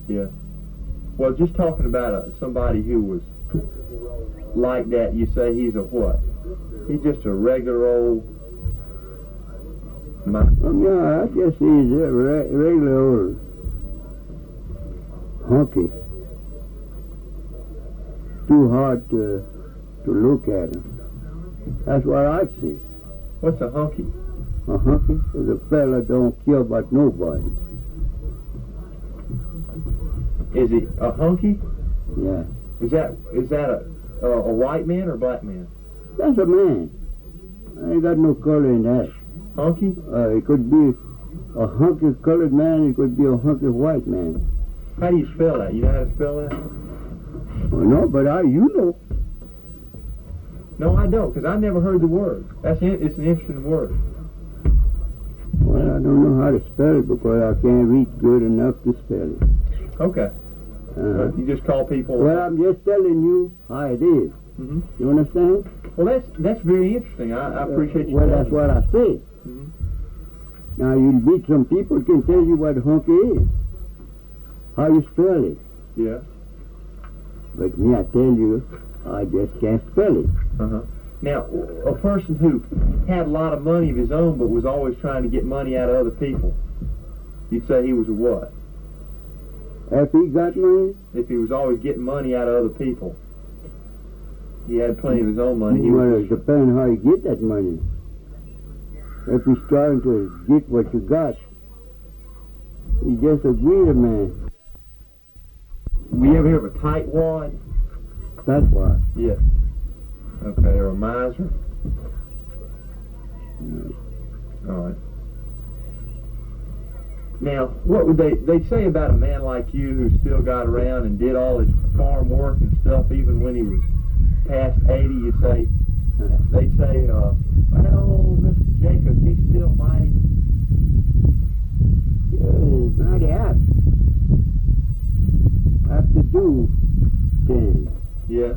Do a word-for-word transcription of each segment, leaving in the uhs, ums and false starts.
Yeah. Well, just talking about uh, somebody who was like that, you say he's a what? He's just a regular old... My, Um, yeah, I guess he's a re- regular old hunky. Too hard to to look at him. That's what I see. what's a hunky? A hunky is a fella don't care about nobody. Is he a hunky? Yeah, Is that is that a a, a white man or black man? that's a man. I ain't got no color in that. Hunky? Uh, it could be a hunky colored man. It could be a hunky white man. How do you spell that? You know how to spell that? Well, no, but I, you know. No, I don't, because I never heard the word. That's in, it's an interesting word. Well, I don't know how to spell it because I can't read good enough to spell it. Okay. Uh, But you just call people. well, I'm just telling you how it is. hmm You understand? Well, that's that's very interesting. I, I appreciate you. Well, telling that's me. what I say. Mhm. Now, you'll meet some people can tell you what hunky is, how you spell it. Yeah. But me, I tell you, I just can't spell it. Uh-huh. Now, a person who had a lot of money of his own but was always trying to get money out of other people, you'd say he was a what? If he got money, If he was always getting money out of other people. He had plenty of his own money. He well, was it depends how you get that money. If he's trying to get what you got, he's just a greedy man. We ever hear of a tightwad? That's why. Yeah. Okay, or a miser? All right. Now, what would they they say about a man like you who still got around and did all his farm work and stuff even when he was past eighty? You'd say they'd say, uh, well, Mister Jacobs, he's still mighty. Yeah, he's mighty apt. Have to do things. Yeah.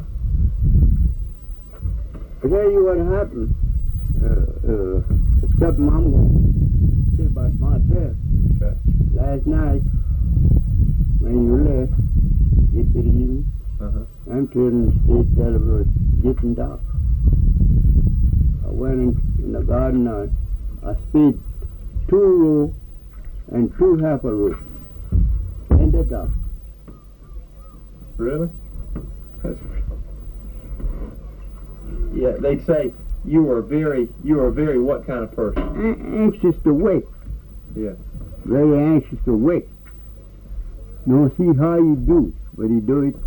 I tell you what happened. Uh, uh, something I'm going to say about myself. Okay. Last night, when you left, yesterday evening, Uh-huh. I'm turning the state that it was getting dark. I went in, in the garden, I, I spade two row and two half a row in the dark. Really? That's, yeah, they'd say you were very, you were very what kind of person? A- anxious to wake. Yeah. Very anxious to wake. Don't see how you do, but you do it.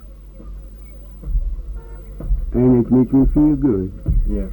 And it makes me feel good. Yeah.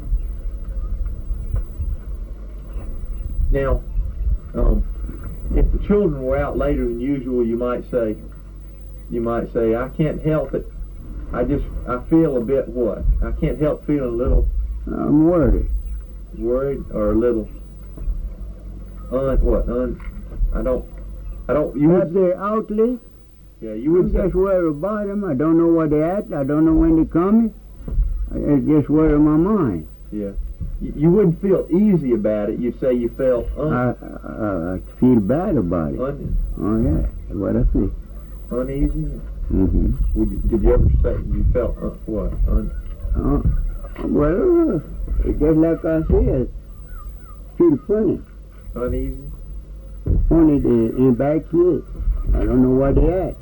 Now, um, if the children were out later than usual, you might say, you might say, I can't help it. I just, I feel a bit what? I can't help feeling a little I'm worried. worried or a little un, what, un, I don't, I don't, you If would, they're out late, yeah, you I'm would say, just worried about them. I don't know where they're at. I don't know when they're coming. It's just worried my mind. yeah, you, you wouldn't feel easy about it. You'd say you felt un, I, I, I feel bad about it. un, Oh, yeah. That's what I think. uneasy. Mm-hmm. Would you, did you ever say you felt uh, what? Un, Uh, well, it's just like I said, feel funny. uneasy? Funny they ain't back yet. I don't know where they at.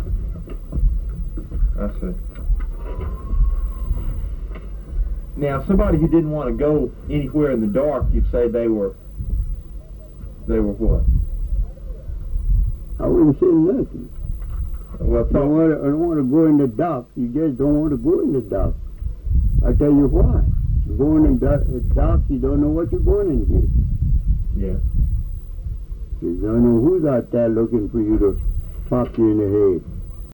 I see. Now, somebody who didn't want to go anywhere in the dark, you'd say they were, they were what? I wouldn't say nothing. Well, I don't talk, want to, I don't want to go in the dark. You just don't want to go in the dark. I tell you why. You go in the dark, the dark, you don't know what you're going in here. yeah. You don't know who's out there looking for you to pop you in the head.